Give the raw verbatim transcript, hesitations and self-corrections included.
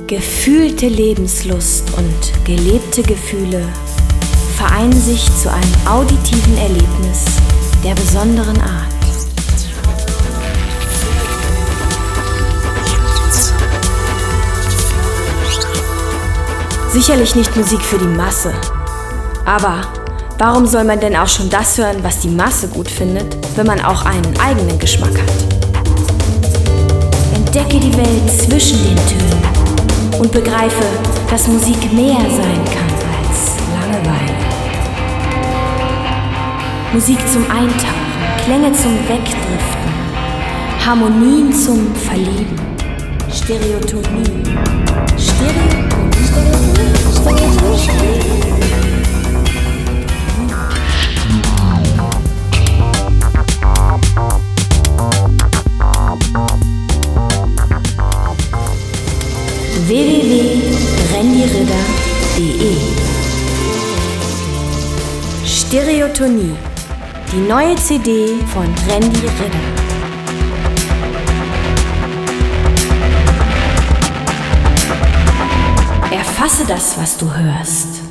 Gefühlte Lebenslust und gelebte Gefühle vereinen sich zu einem auditiven Erlebnis der besonderen Art. Sicherlich nicht Musik für die Masse, aber warum soll man denn auch schon das hören, was die Masse gut findet, wenn man auch einen eigenen Geschmack hat? Entdecke die Welt zwischen den Tönen und begreife, dass Musik mehr sein kann als Langeweile. Musik zum Eintauchen, Klänge zum Wegdriften, Harmonien zum Verlieben. Stereotonie. Stereotonie. Stereotonie. Stereotonie. w w w punkt randy ridder punkt de Stereotonie, die neue C D von Randy Ridder. Erfasse das, was du hörst.